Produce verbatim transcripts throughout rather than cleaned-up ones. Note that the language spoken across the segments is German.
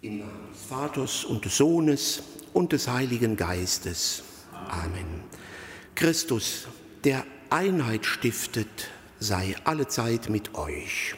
Im Namen des Vaters und des Sohnes und des Heiligen Geistes. Amen. Christus, der Einheit stiftet, sei allezeit mit euch.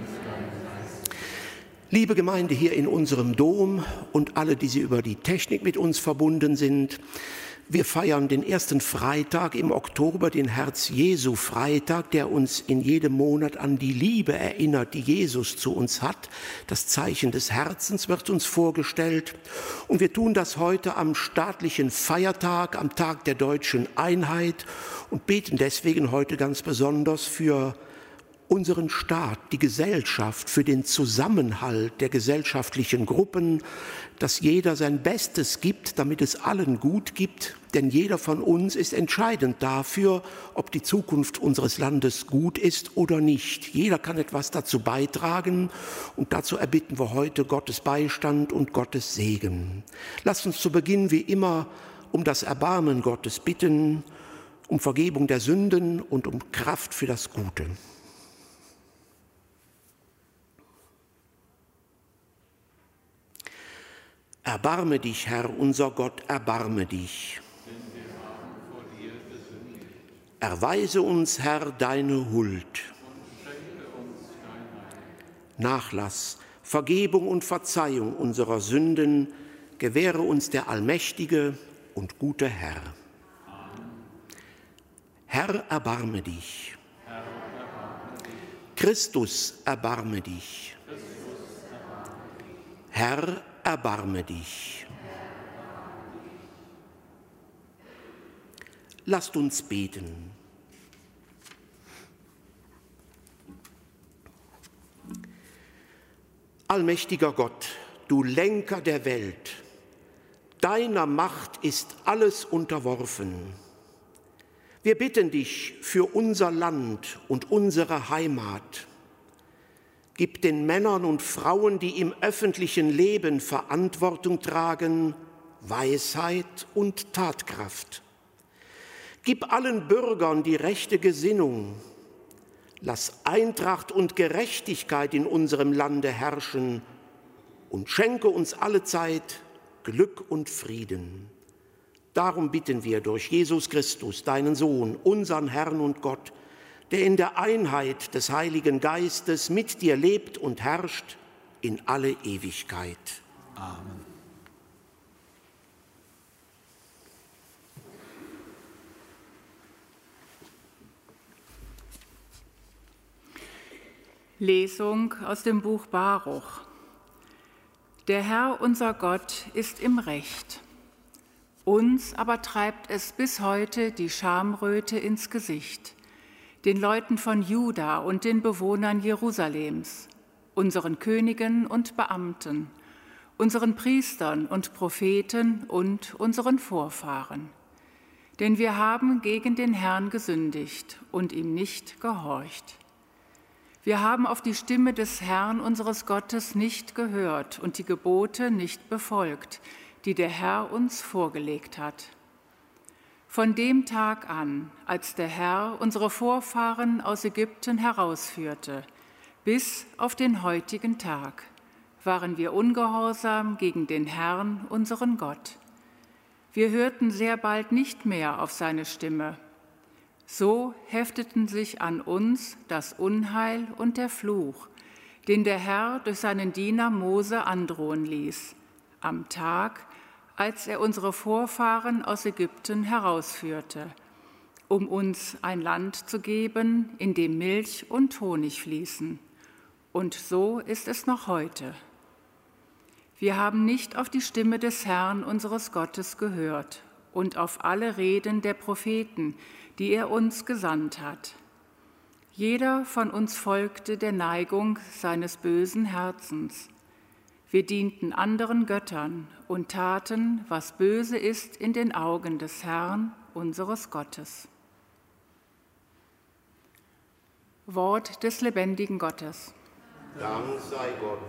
Liebe Gemeinde hier in unserem Dom und alle, die Sie über die Technik mit uns verbunden sind, wir feiern den ersten Freitag im Oktober, den Herz-Jesu-Freitag, der uns in jedem Monat an die Liebe erinnert, die Jesus zu uns hat. Das Zeichen des Herzens wird uns vorgestellt. Und wir tun das heute am staatlichen Feiertag, am Tag der deutschen Einheit und beten deswegen heute ganz besonders für unseren Staat, die Gesellschaft, für den Zusammenhalt der gesellschaftlichen Gruppen, dass jeder sein Bestes gibt, damit es allen gut gibt, denn jeder von uns ist entscheidend dafür, ob die Zukunft unseres Landes gut ist oder nicht. Jeder kann etwas dazu beitragen und dazu erbitten wir heute Gottes Beistand und Gottes Segen. Lasst uns zu Beginn wie immer um das Erbarmen Gottes bitten, um Vergebung der Sünden und um Kraft für das Gute. Erbarme dich, Herr, unser Gott, erbarme dich. Denn wir haben vor dir gesündigt. Erweise uns, Herr, deine Huld. Und schenke uns dein Heil. Nachlass, Vergebung und Verzeihung unserer Sünden gewähre uns der allmächtige und gute Herr. Amen. Herr, erbarme dich. Herr, erbarme dich. Christus, erbarme dich. Christus, erbarme dich. Herr, erbarme dich. Lasst uns beten. Allmächtiger Gott, du Lenker der Welt, deiner Macht ist alles unterworfen. Wir bitten dich für unser Land und unsere Heimat. Gib den Männern und Frauen, die im öffentlichen Leben Verantwortung tragen, Weisheit und Tatkraft. Gib allen Bürgern die rechte Gesinnung. Lass Eintracht und Gerechtigkeit in unserem Lande herrschen und schenke uns allezeit Glück und Frieden. Darum bitten wir durch Jesus Christus, deinen Sohn, unseren Herrn und Gott, der in der Einheit des Heiligen Geistes mit dir lebt und herrscht in alle Ewigkeit. Amen. Lesung aus dem Buch Baruch. Der Herr, unser Gott, ist im Recht. Uns aber treibt es bis heute die Schamröte ins Gesicht, den Leuten von Juda und den Bewohnern Jerusalems, unseren Königen und Beamten, unseren Priestern und Propheten und unseren Vorfahren. Denn wir haben gegen den Herrn gesündigt und ihm nicht gehorcht. Wir haben auf die Stimme des Herrn unseres Gottes nicht gehört und die Gebote nicht befolgt, die der Herr uns vorgelegt hat. Von dem Tag an, als der Herr unsere Vorfahren aus Ägypten herausführte, bis auf den heutigen Tag, waren wir ungehorsam gegen den Herrn, unseren Gott. Wir hörten sehr bald nicht mehr auf seine Stimme. So hefteten sich an uns das Unheil und der Fluch, den der Herr durch seinen Diener Mose androhen ließ, am Tag, als er unsere Vorfahren aus Ägypten herausführte, um uns ein Land zu geben, in dem Milch und Honig fließen. Und so ist es noch heute. Wir haben nicht auf die Stimme des Herrn, unseres Gottes, gehört und auf alle Reden der Propheten, die er uns gesandt hat. Jeder von uns folgte der Neigung seines bösen Herzens. Wir dienten anderen Göttern und taten, was böse ist in den Augen des Herrn, unseres Gottes. Wort des lebendigen Gottes. Dank sei Gott.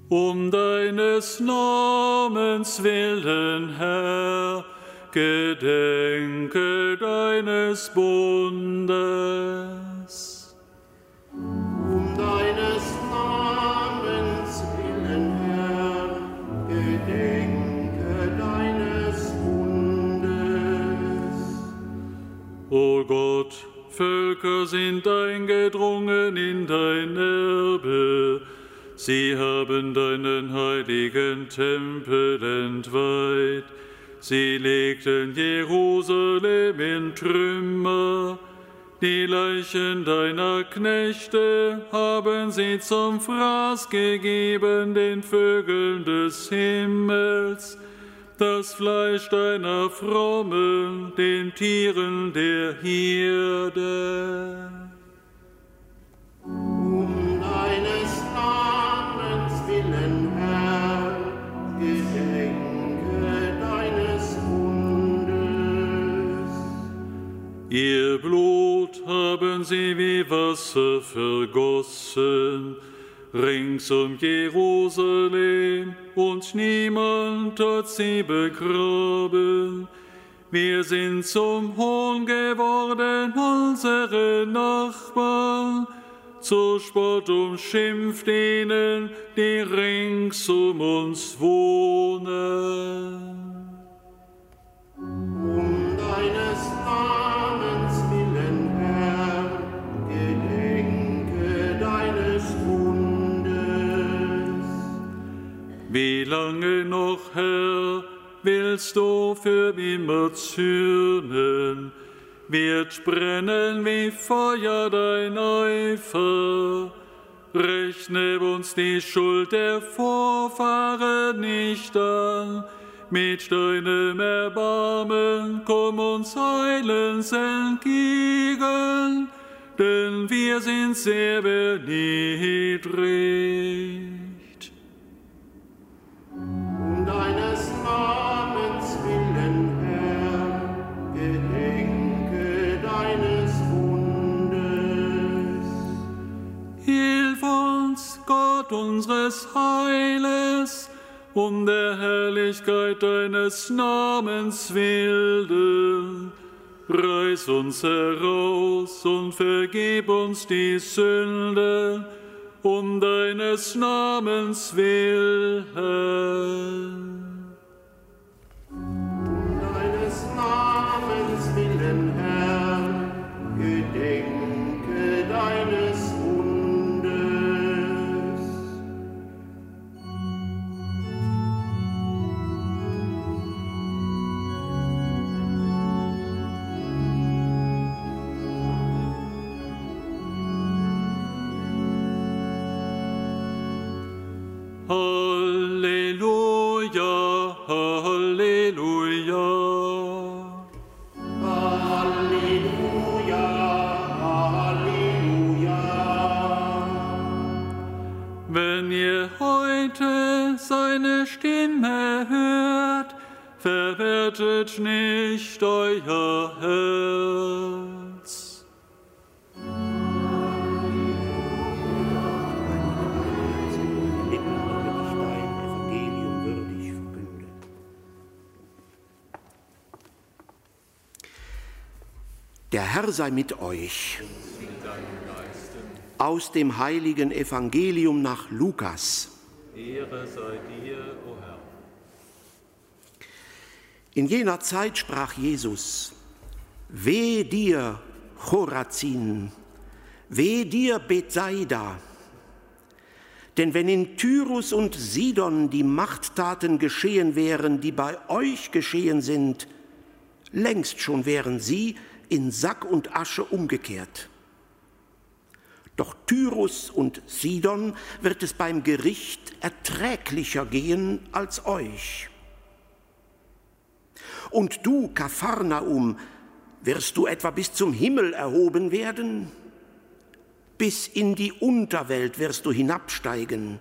Um deines Namens willen, Herr, gedenke deines Bundes. Um deines Namens willen, Herr, gedenke deines Bundes. O Gott, Völker sind eingedrungen in dein Erbe. Sie haben deinen heiligen Tempel entweiht. Sie legten Jerusalem in Trümmer. Die Leichen deiner Knechte haben sie zum Fraß gegeben den Vögeln des Himmels. Das Fleisch deiner Frommen, den Tieren der Herde. Um deines Namens willen, Herr, gedenke deines Bundes. Ihr Blut haben sie wie Wasser vergossen, rings um Jerusalem, und niemand hat sie begraben. Wir sind zum Hohn geworden, unsere Nachbarn, zu Spott und Schimpf denen, die rings um uns wohnen. Um deines Namens willen, Herr, gedenke deines Bundes. Wie lange noch, Herr, willst du für immer zürnen? Wird brennen wie Feuer dein Eifer. Rechne uns die Schuld der Vorfahren nicht an. Mit deinem Erbarmen komm uns heilens entgegen, denn wir sind sehr erniedrigt. Um deines Namens willen, Herr, gedenke deines Bundes. Hilf uns, Gott unseres Heiles, um der Herrlichkeit deines Namens willen. Reiß uns heraus und vergib uns die Sünde, um deines Namens willen. Um deines Namens willen, Herr, gedenke deines Bundes. Halleluja, Halleluja. Halleluja, Halleluja. Wenn ihr heute seine Stimme hört, verwertet nicht euer Herz. Der Herr sei mit euch. Aus dem heiligen Evangelium nach Lukas. Ehre sei dir, o Herr. In jener Zeit sprach Jesus: Weh dir, Chorazin, weh dir, Bethsaida. Denn wenn in Tyrus und Sidon die Machttaten geschehen wären, die bei euch geschehen sind, längst schon wären sie in Sack und Asche umgekehrt. Doch Tyrus und Sidon wird es beim Gericht erträglicher gehen als euch. Und du, Kapharnaum, wirst du etwa bis zum Himmel erhoben werden? Bis in die Unterwelt wirst du hinabsteigen.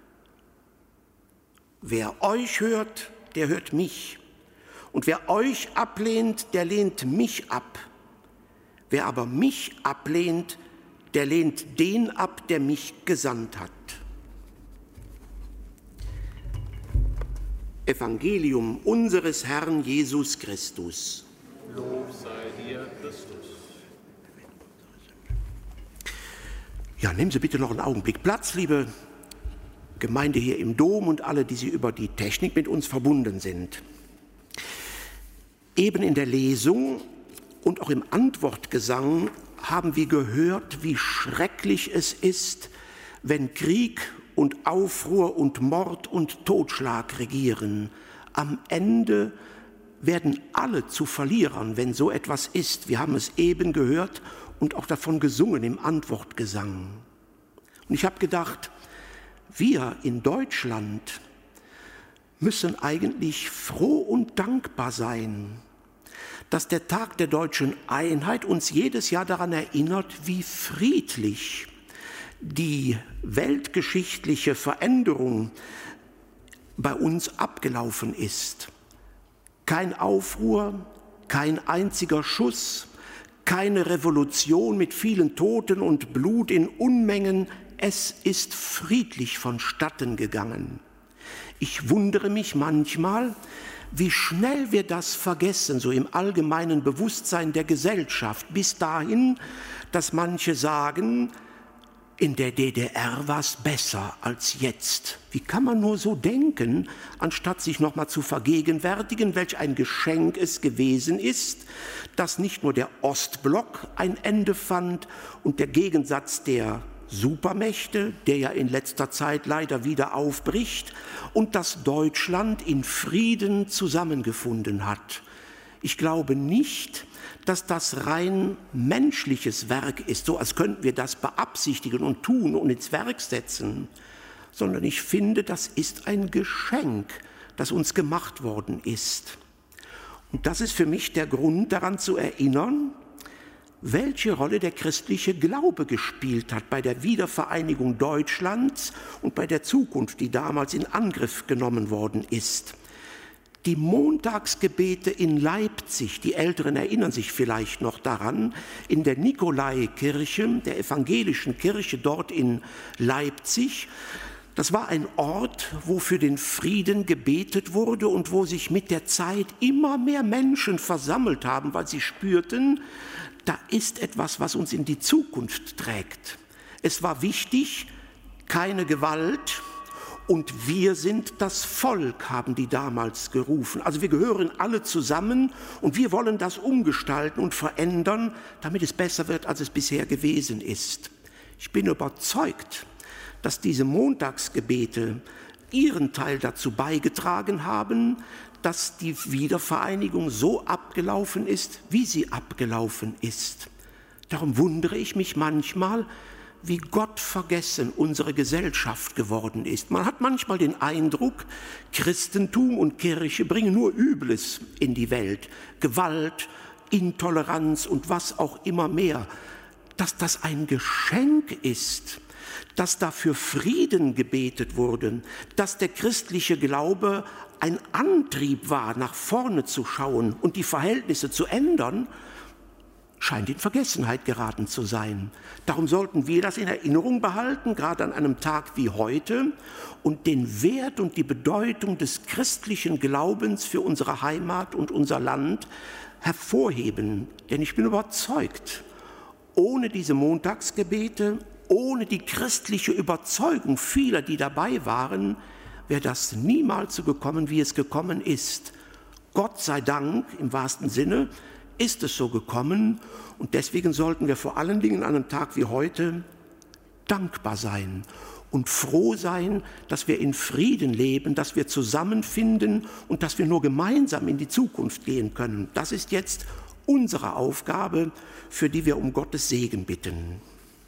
Wer euch hört, der hört mich. Und wer euch ablehnt, der lehnt mich ab. Wer aber mich ablehnt, der lehnt den ab, der mich gesandt hat. Evangelium unseres Herrn Jesus Christus. Lob sei dir, Christus. Ja, nehmen Sie bitte noch einen Augenblick Platz, liebe Gemeinde hier im Dom und alle, die Sie über die Technik mit uns verbunden sind. Eben in der Lesung und auch im Antwortgesang haben wir gehört, wie schrecklich es ist, wenn Krieg und Aufruhr und Mord und Totschlag regieren. Am Ende werden alle zu Verlierern, wenn so etwas ist. Wir haben es eben gehört und auch davon gesungen im Antwortgesang. Und ich habe gedacht, wir in Deutschland müssen eigentlich froh und dankbar sein, dass der Tag der deutschen Einheit uns jedes Jahr daran erinnert, wie friedlich die weltgeschichtliche Veränderung bei uns abgelaufen ist. Kein Aufruhr, kein einziger Schuss, keine Revolution mit vielen Toten und Blut in Unmengen. Es ist friedlich vonstatten gegangen. Ich wundere mich manchmal, wie schnell wir das vergessen, so im allgemeinen Bewusstsein der Gesellschaft, bis dahin, dass manche sagen, in der D D R war es besser als jetzt. Wie kann man nur so denken, anstatt sich noch mal zu vergegenwärtigen, welch ein Geschenk es gewesen ist, dass nicht nur der Ostblock ein Ende fand und der Gegensatz der Supermächte, der ja in letzter Zeit leider wieder aufbricht, und dass Deutschland in Frieden zusammengefunden hat. Ich glaube nicht, dass das rein menschliches Werk ist, so als könnten wir das beabsichtigen und tun und ins Werk setzen, sondern ich finde, das ist ein Geschenk, das uns gemacht worden ist. Und das ist für mich der Grund, daran zu erinnern, welche Rolle der christliche Glaube gespielt hat bei der Wiedervereinigung Deutschlands und bei der Zukunft, die damals in Angriff genommen worden ist. Die Montagsgebete in Leipzig, die Älteren erinnern sich vielleicht noch daran, in der Nikolaikirche, der evangelischen Kirche dort in Leipzig, das war ein Ort, wo für den Frieden gebetet wurde und wo sich mit der Zeit immer mehr Menschen versammelt haben, weil sie spürten, da ist etwas, was uns in die Zukunft trägt. Es war wichtig, keine Gewalt, und wir sind das Volk, haben die damals gerufen. Also wir gehören alle zusammen und wir wollen das umgestalten und verändern, damit es besser wird, als es bisher gewesen ist. Ich bin überzeugt, dass diese Montagsgebete ihren Teil dazu beigetragen haben, dass die Wiedervereinigung so abgelaufen ist, wie sie abgelaufen ist. Darum wundere ich mich manchmal, wie gottvergessen unsere Gesellschaft geworden ist. Man hat manchmal den Eindruck, Christentum und Kirche bringen nur Übles in die Welt. Gewalt, Intoleranz und was auch immer mehr. Dass das ein Geschenk ist, dass dafür Frieden gebetet wurde, dass der christliche Glaube ein Antrieb war, nach vorne zu schauen und die Verhältnisse zu ändern, scheint in Vergessenheit geraten zu sein. Darum sollten wir das in Erinnerung behalten, gerade an einem Tag wie heute, und den Wert und die Bedeutung des christlichen Glaubens für unsere Heimat und unser Land hervorheben. Denn ich bin überzeugt, ohne diese Montagsgebete, ohne die christliche Überzeugung vieler, die dabei waren, wäre das niemals so gekommen, wie es gekommen ist. Gott sei Dank, im wahrsten Sinne, ist es so gekommen, und deswegen sollten wir vor allen Dingen an einem Tag wie heute dankbar sein und froh sein, dass wir in Frieden leben, dass wir zusammenfinden und dass wir nur gemeinsam in die Zukunft gehen können. Das ist jetzt unsere Aufgabe, für die wir um Gottes Segen bitten.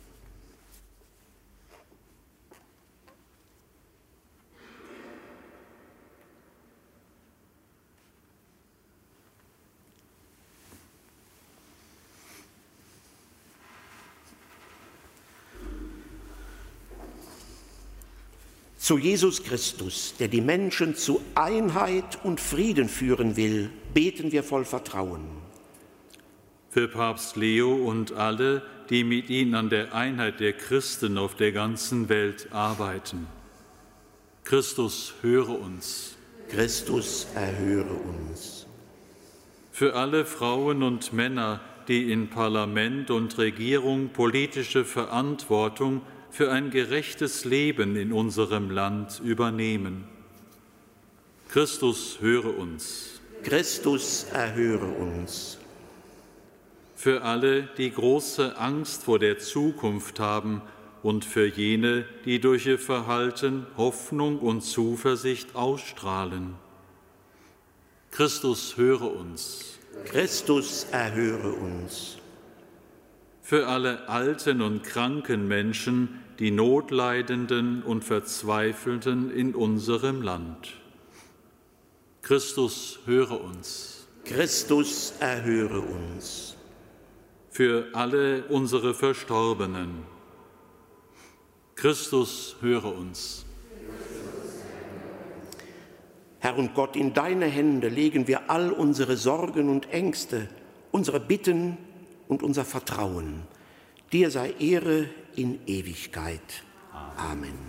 Zu Jesus Christus, der die Menschen zu Einheit und Frieden führen will, beten wir voll Vertrauen. Für Papst Leo und alle, die mit ihm an der Einheit der Christen auf der ganzen Welt arbeiten. Christus, höre uns. Christus, erhöre uns. Für alle Frauen und Männer, die in Parlament und Regierung politische Verantwortung für ein gerechtes Leben in unserem Land übernehmen. Christus, höre uns. Christus, erhöre uns. Für alle, die große Angst vor der Zukunft haben und für jene, die durch ihr Verhalten Hoffnung und Zuversicht ausstrahlen. Christus, höre uns. Christus, erhöre uns. Für alle alten und kranken Menschen, die Notleidenden und Verzweifelten in unserem Land. Christus, höre uns. Christus, erhöre uns. Für alle unsere Verstorbenen. Christus, höre uns. Herr und Gott, in deine Hände legen wir all unsere Sorgen und Ängste, unsere Bitten und unser Vertrauen. Dir sei Ehre in Ewigkeit. Amen.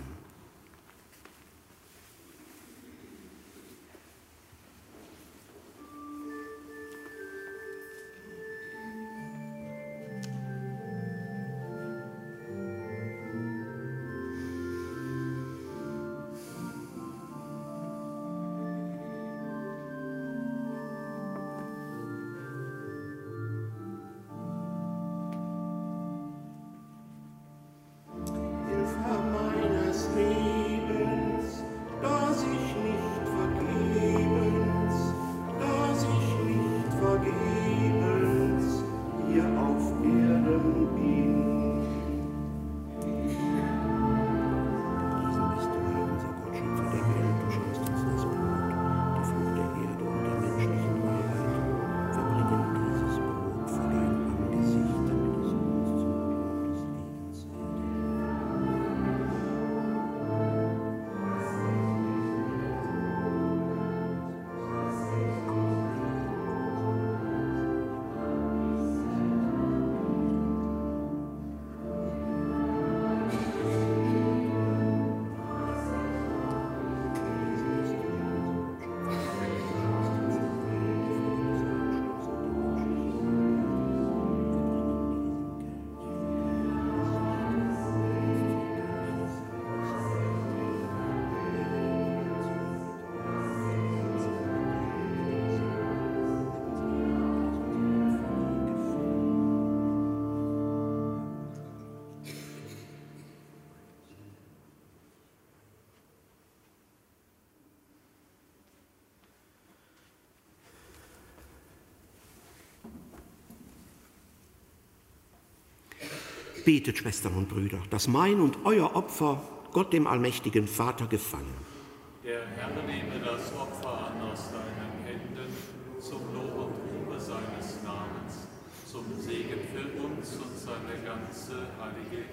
Betet, Schwestern und Brüder, dass mein und euer Opfer Gott dem allmächtigen Vater gefallen. Der Herr nehme das Opfer an aus deinen Händen, zum Lob und Ruhe seines Namens, zum Segen für uns und seine ganze heilige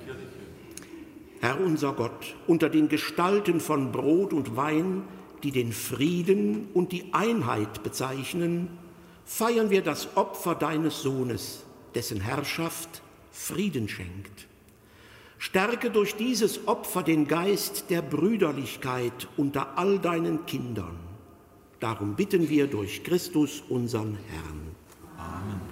Kirche. Herr unser Gott, unter den Gestalten von Brot und Wein, die den Frieden und die Einheit bezeichnen, feiern wir das Opfer deines Sohnes, dessen Herrschaft Frieden schenkt. Stärke durch dieses Opfer den Geist der Brüderlichkeit unter all deinen Kindern. Darum bitten wir durch Christus, unseren Herrn. Amen.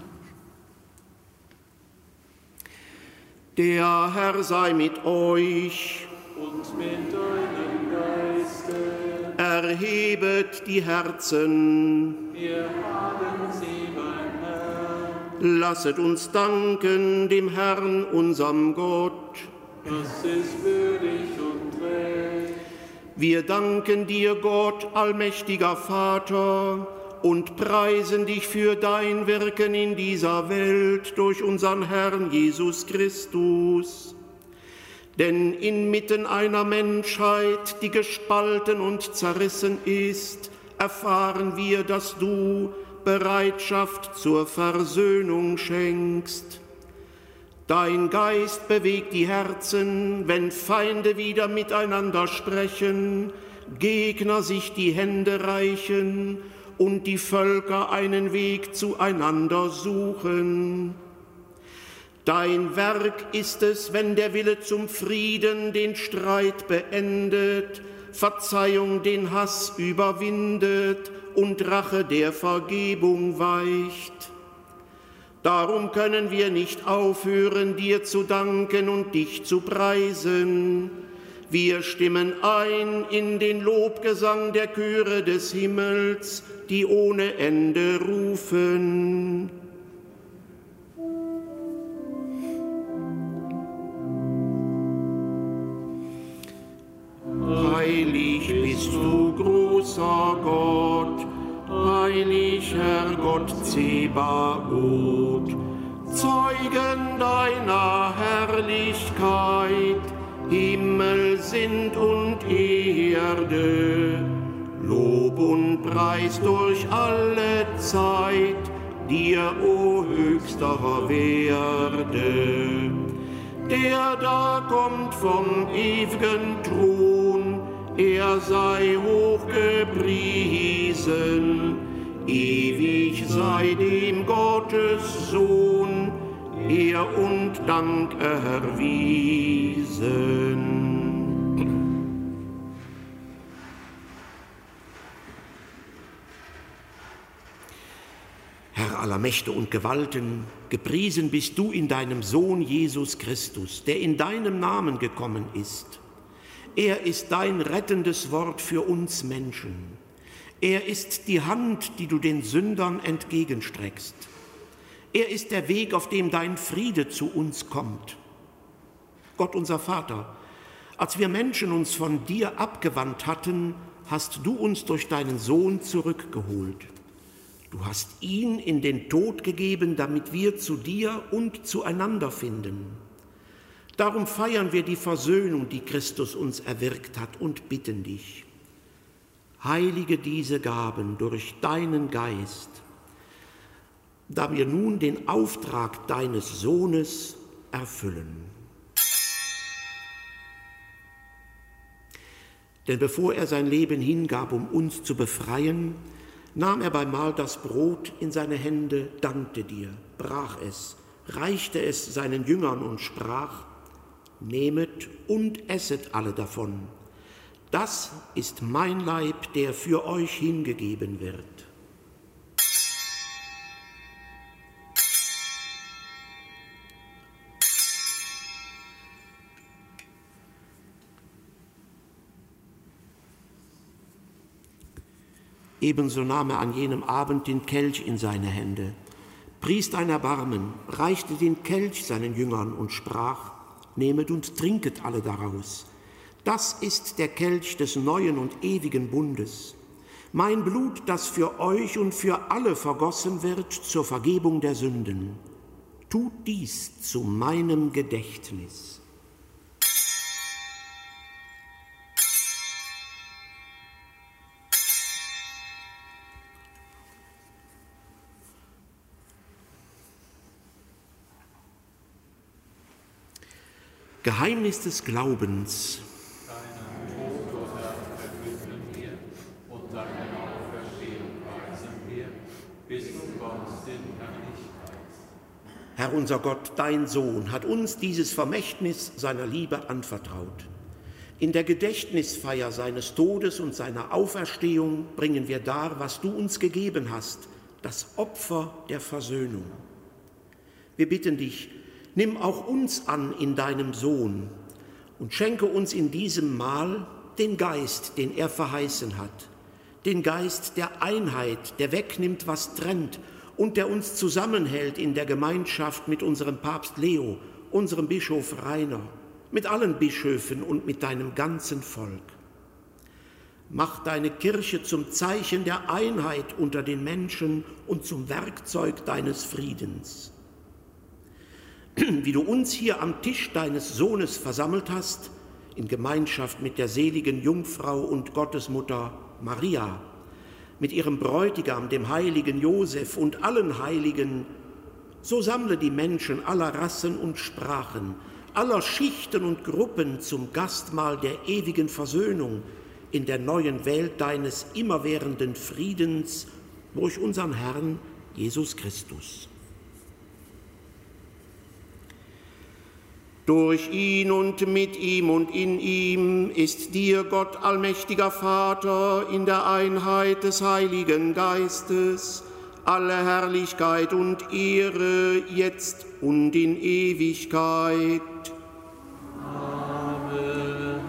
Der Herr sei mit euch. Und mit deinem Geiste. Erhebet die Herzen. Wir haben sie beim Herrn. Lasset uns danken dem Herrn, unserem Gott. Das ist würdig und recht. Wir danken dir, Gott, allmächtiger Vater, und preisen dich für dein Wirken in dieser Welt durch unseren Herrn Jesus Christus. Denn inmitten einer Menschheit, die gespalten und zerrissen ist, erfahren wir, dass du Bereitschaft zur Versöhnung schenkst. Dein Geist bewegt die Herzen, wenn Feinde wieder miteinander sprechen, Gegner sich die Hände reichen und die Völker einen Weg zueinander suchen. Dein Werk ist es, wenn der Wille zum Frieden den Streit beendet, Verzeihung den Hass überwindet und Rache der Vergebung weicht. Darum können wir nicht aufhören, dir zu danken und dich zu preisen. Wir stimmen ein in den Lobgesang der Chöre des Himmels, die ohne Ende rufen. Heilig bist du, großer Gott, heilig Herr Gott Zebaoth, Zeugen deiner Herrlichkeit, Himmel sind und Erde, Lob und Preis durch alle Zeit, dir, o höchster Werde. Der da kommt vom ewigen Thron, er sei hochgepriesen, ewig sei dem Gottes Sohn, Ehr und Dank erwiesen. Herr aller Mächte und Gewalten, gepriesen bist du in deinem Sohn Jesus Christus, der in deinem Namen gekommen ist. Er ist dein rettendes Wort für uns Menschen. Er ist die Hand, die du den Sündern entgegenstreckst. Er ist der Weg, auf dem dein Friede zu uns kommt. Gott unser Vater, als wir Menschen uns von dir abgewandt hatten, hast du uns durch deinen Sohn zurückgeholt. Du hast ihn in den Tod gegeben, damit wir zu dir und zueinander finden. Darum feiern wir die Versöhnung, die Christus uns erwirkt hat, und bitten dich, heilige diese Gaben durch deinen Geist, da wir nun den Auftrag deines Sohnes erfüllen. Denn bevor er sein Leben hingab, um uns zu befreien, nahm er beim Mahl das Brot in seine Hände, dankte dir, brach es, reichte es seinen Jüngern und sprach: Nehmet und esset alle davon. Das ist mein Leib, der für euch hingegeben wird. Ebenso nahm er an jenem Abend den Kelch in seine Hände, pries dein Erbarmen, reichte den Kelch seinen Jüngern und sprach: Nehmet und trinket alle daraus. Das ist der Kelch des neuen und ewigen Bundes, mein Blut, das für euch und für alle vergossen wird zur Vergebung der Sünden. Tut dies zu meinem Gedächtnis. Geheimnis des Glaubens. Deinen Tod, o Herr, verkünden wir, und deine Auferstehung preisen wir, bis du kommst in Herrlichkeit. Herr unser Gott, dein Sohn, hat uns dieses Vermächtnis seiner Liebe anvertraut. In der Gedächtnisfeier seines Todes und seiner Auferstehung bringen wir dar, was du uns gegeben hast, das Opfer der Versöhnung. Wir bitten dich, nimm auch uns an in deinem Sohn und schenke uns in diesem Mahl den Geist, den er verheißen hat, den Geist der Einheit, der wegnimmt, was trennt und der uns zusammenhält in der Gemeinschaft mit unserem Papst Leo, unserem Bischof Rainer, mit allen Bischöfen und mit deinem ganzen Volk. Mach deine Kirche zum Zeichen der Einheit unter den Menschen und zum Werkzeug deines Friedens. Wie du uns hier am Tisch deines Sohnes versammelt hast, in Gemeinschaft mit der seligen Jungfrau und Gottesmutter Maria, mit ihrem Bräutigam, dem heiligen Josef und allen Heiligen, so sammle die Menschen aller Rassen und Sprachen, aller Schichten und Gruppen zum Gastmahl der ewigen Versöhnung in der neuen Welt deines immerwährenden Friedens durch unseren Herrn Jesus Christus. Durch ihn und mit ihm und in ihm ist dir, Gott, allmächtiger Vater, in der Einheit des Heiligen Geistes, alle Herrlichkeit und Ehre, jetzt und in Ewigkeit. Amen.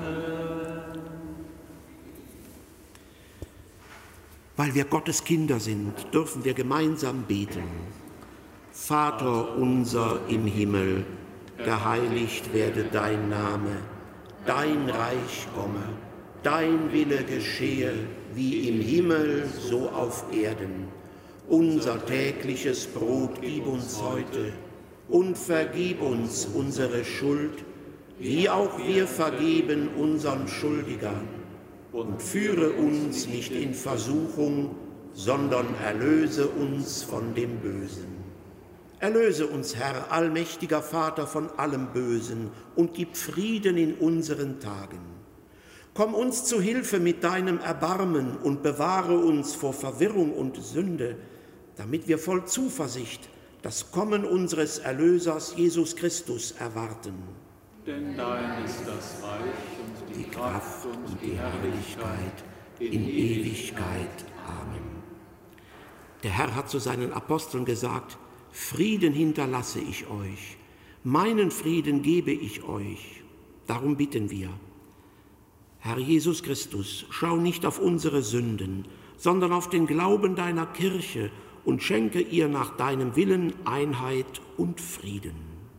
Weil wir Gottes Kinder sind, dürfen wir gemeinsam beten. Vater unser im Himmel, geheiligt werde dein Name, dein Reich komme, dein Wille geschehe, wie im Himmel, so auf Erden. Unser tägliches Brot gib uns heute und vergib uns unsere Schuld, wie auch wir vergeben unseren Schuldigern. Und führe uns nicht in Versuchung, sondern erlöse uns von dem Bösen. Erlöse uns, Herr, allmächtiger Vater, von allem Bösen und gib Frieden in unseren Tagen. Komm uns zu Hilfe mit deinem Erbarmen und bewahre uns vor Verwirrung und Sünde, damit wir voll Zuversicht das Kommen unseres Erlösers Jesus Christus erwarten. Denn dein ist das Reich und die, Die Kraft Kraft und und die die Herrlichkeit in Ewigkeit. Amen. Der Herr hat zu seinen Aposteln gesagt: Frieden hinterlasse ich euch, meinen Frieden gebe ich euch. Darum bitten wir. Herr Jesus Christus, schau nicht auf unsere Sünden, sondern auf den Glauben deiner Kirche und schenke ihr nach deinem Willen Einheit und Frieden.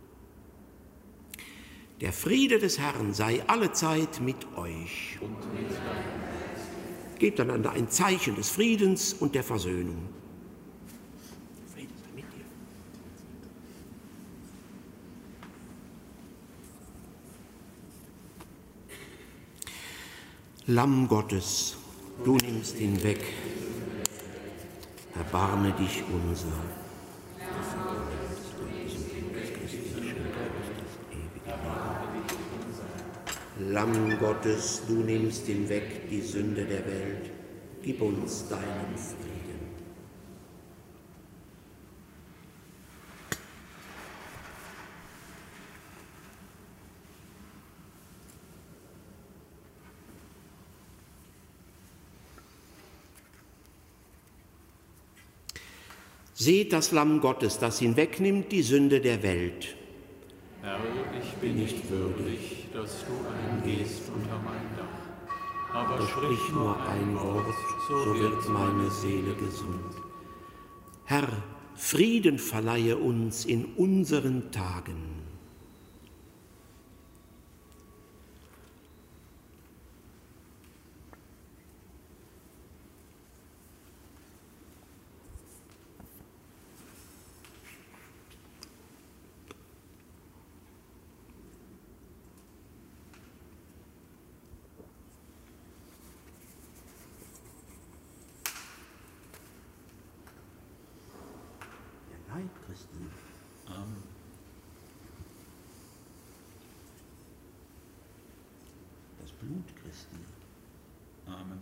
Der Friede des Herrn sei allezeit mit euch. Gebt einander ein Zeichen des Friedens und der Versöhnung. Frieden sei mit dir. Lamm Gottes, du nimmst ihn weg. Erbarme dich unser. Lamm Gottes, du nimmst hinweg die Sünde der Welt, gib uns deinen Frieden. Seht das Lamm Gottes, das hinwegnimmt die Sünde der Welt. Herr, ich bin nicht würdig, dass du eingehst unter mein Dach. Aber Doch sprich nur ein Wort, so wird meine Seele gesund. Herr, Frieden verleihe uns in unseren Tagen. Leib Christi. Amen. Das Blut Christi. Amen.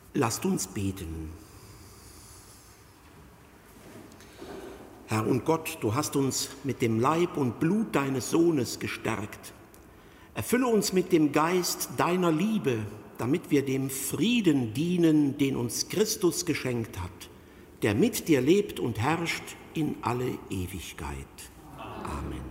Lasst uns beten. Herr und Gott, du hast uns mit dem Leib und Blut deines Sohnes gestärkt. Erfülle uns mit dem Geist deiner Liebe, damit wir dem Frieden dienen, den uns Christus geschenkt hat, der mit dir lebt und herrscht in alle Ewigkeit. Amen.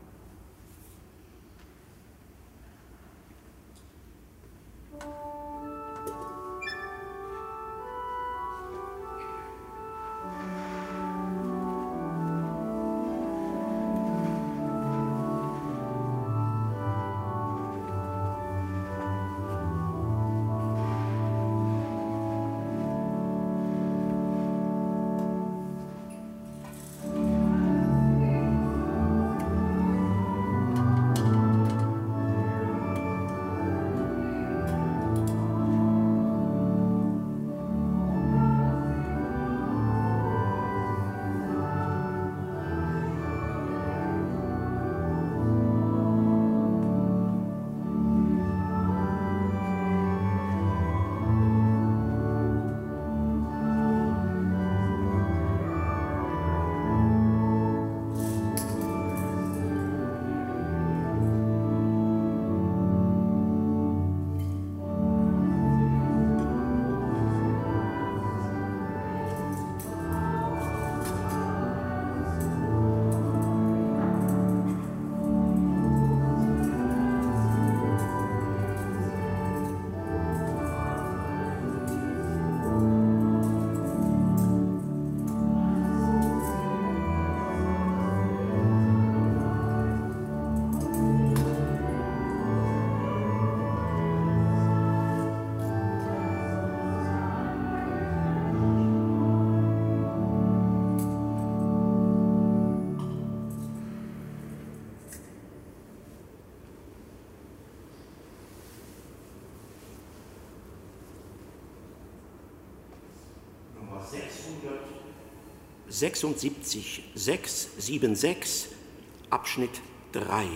sechshundertsechsundsiebzig, sechshundertsechsundsiebzig, Abschnitt drei.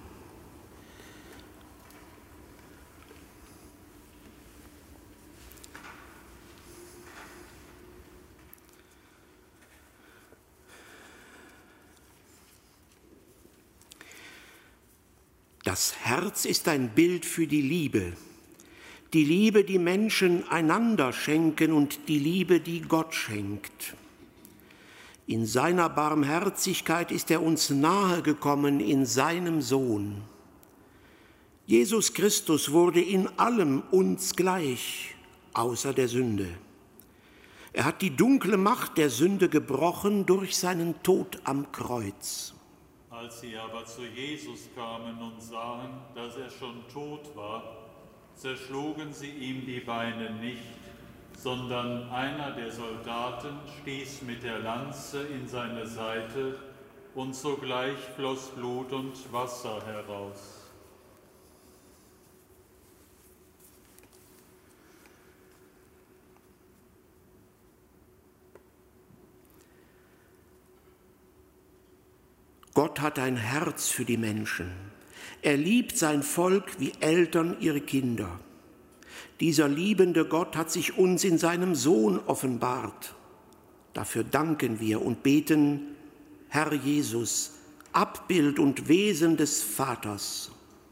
Das Herz ist ein Bild für die Liebe. Die Liebe, die Menschen einander schenken und die Liebe, die Gott schenkt. In seiner Barmherzigkeit ist er uns nahegekommen in seinem Sohn. Jesus Christus wurde in allem uns gleich, außer der Sünde. Er hat die dunkle Macht der Sünde gebrochen durch seinen Tod am Kreuz. Als sie aber zu Jesus kamen und sahen, dass er schon tot war, zerschlugen sie ihm die Beine nicht, sondern einer der Soldaten stieß mit der Lanze in seine Seite, und sogleich floss Blut und Wasser heraus. Gott hat ein Herz für die Menschen. Er liebt sein Volk wie Eltern ihre Kinder. Dieser liebende Gott hat sich uns in seinem Sohn offenbart. Dafür danken wir und beten, Herr Jesus, Abbild und Wesen des Vaters.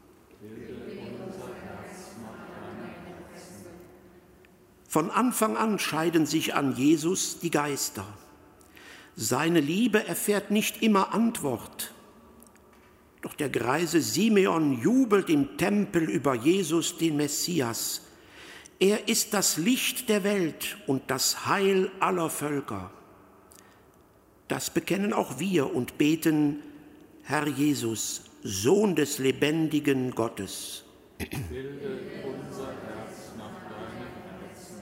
Von Anfang an scheiden sich an Jesus die Geister. Seine Liebe erfährt nicht immer Antwort. Doch der greise Simeon jubelt im Tempel über Jesus, den Messias. Er ist das Licht der Welt und das Heil aller Völker. Das bekennen auch wir und beten, Herr Jesus, Sohn des lebendigen Gottes. Bilde unser Herz nach deinem Herzen.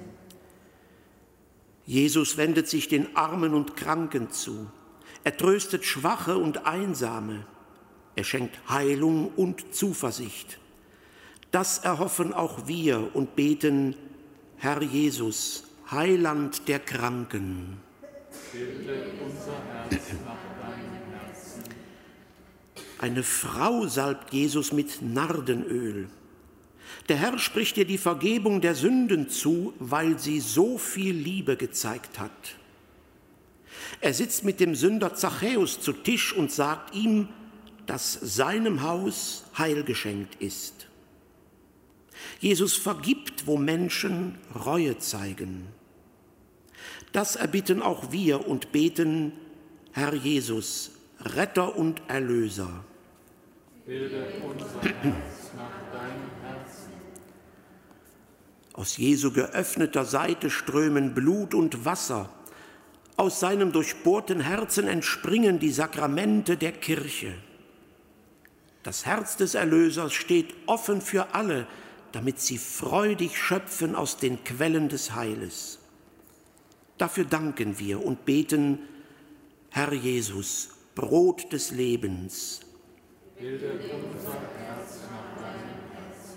Jesus wendet sich den Armen und Kranken zu. Er tröstet Schwache und Einsame. Er schenkt Heilung und Zuversicht. Das erhoffen auch wir und beten, Herr Jesus, Heiland der Kranken. Bilde unser Herz nach deinem Herzen. Eine Frau salbt Jesus mit Nardenöl. Der Herr spricht dir die Vergebung der Sünden zu, weil sie so viel Liebe gezeigt hat. Er sitzt mit dem Sünder Zachäus zu Tisch und sagt ihm, dass seinem Haus Heil geschenkt ist. Jesus vergibt, wo Menschen Reue zeigen. Das erbitten auch wir und beten, Herr Jesus, Retter und Erlöser. Bilde unser Herz nach deinem Herzen. Aus Jesu geöffneter Seite strömen Blut und Wasser. Aus seinem durchbohrten Herzen entspringen die Sakramente der Kirche. Das Herz des Erlösers steht offen für alle, damit sie freudig schöpfen aus den Quellen des Heiles. Dafür danken wir und beten, Herr Jesus, Brot des Lebens. Bilde unser Herz nach deinem Herzen.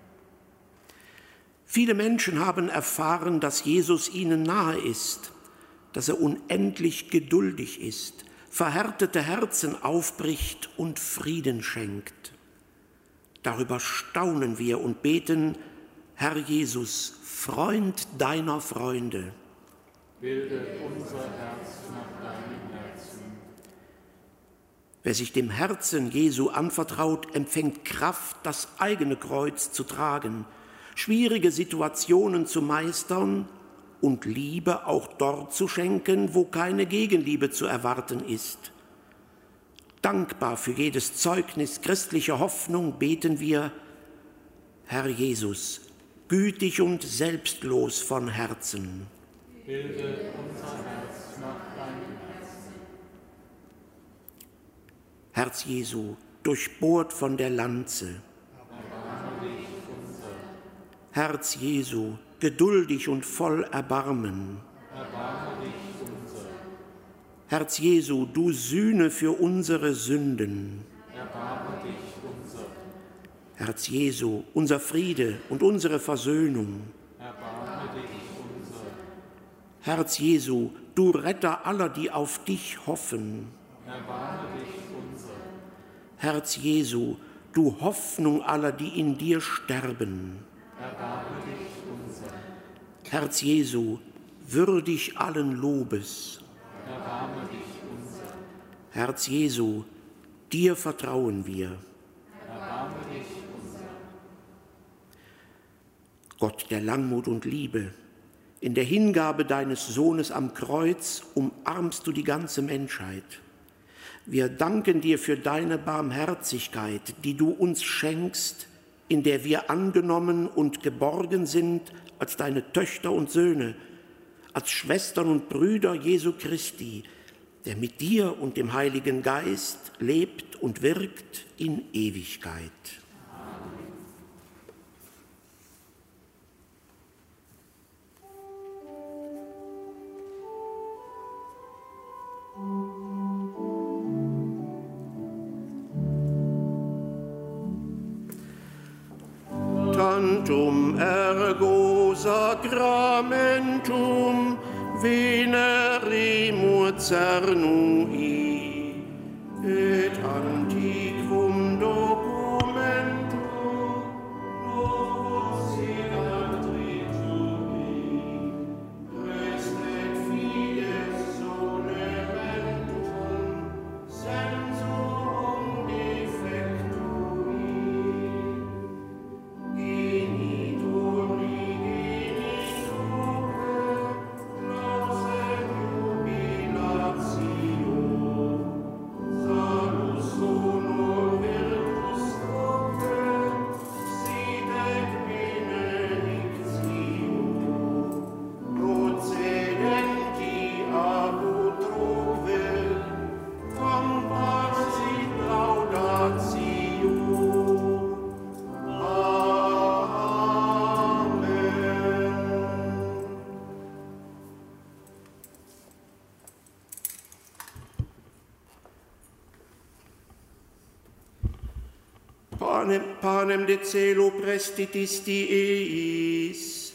Viele Menschen haben erfahren, dass Jesus ihnen nahe ist, dass er unendlich geduldig ist, verhärtete Herzen aufbricht und Frieden schenkt. Darüber staunen wir und beten, Herr Jesus, Freund deiner Freunde. Bilde unser Herz nach deinem Herzen. Wer sich dem Herzen Jesu anvertraut, empfängt Kraft, das eigene Kreuz zu tragen, schwierige Situationen zu meistern und Liebe auch dort zu schenken, wo keine Gegenliebe zu erwarten ist. Dankbar für jedes Zeugnis christlicher Hoffnung beten wir, Herr Jesus, gütig und selbstlos von Herzen. Bilde unser Herz nach deinem Herzen. Herz Jesu, durchbohrt von der Lanze. Erbarme dich unser. Herz Jesu, geduldig und voll Erbarmen. Erbarme dich unser. Herz Jesu, du Sühne für unsere Sünden. Erbarme dich unser. Herz Jesu, unser Friede und unsere Versöhnung. Erbarme dich unser. Herz Jesu, du Retter aller, die auf dich hoffen. Erbarme dich unser. Herz Jesu, du Hoffnung aller, die in dir sterben. Erbarme dich unser. Herz Jesu, würdig allen Lobes. Erbarme dich unser. Herz Jesu, dir vertrauen wir. Erbarme dich unser. Gott der Langmut und Liebe, in der Hingabe deines Sohnes am Kreuz umarmst du die ganze Menschheit. Wir danken dir für deine Barmherzigkeit, die du uns schenkst, in der wir angenommen und geborgen sind als deine Töchter und Söhne, als Schwestern und Brüder Jesu Christi, der mit dir und dem Heiligen Geist lebt und wirkt in Ewigkeit. Tantum ergo sacramentum venerimur cernui et antiquum documentum novus sigat tritui res et fides solementum sensum defectui genitori genitoque nos et jubilatio salus honor virtus toque sit et benedictio procedenti ab utroque comparsit laudatio. Panem, panem de celo prestitis diis.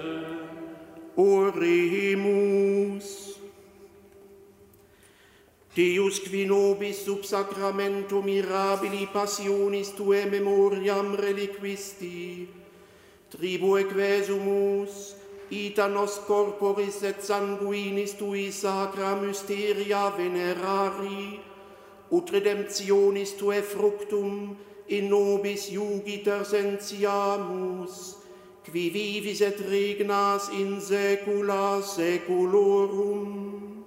Oremus. Deus qui nobis sub sacramento mirabili passionis tuae memoriam reliquisti, tribue quesumus, ita nos corporis et sanguinis tui sacra mysteria venerari, ut redemptionis tuae fructum in nobis iugiter sentiamus, qui vivis et regnas in saecula saeculorum.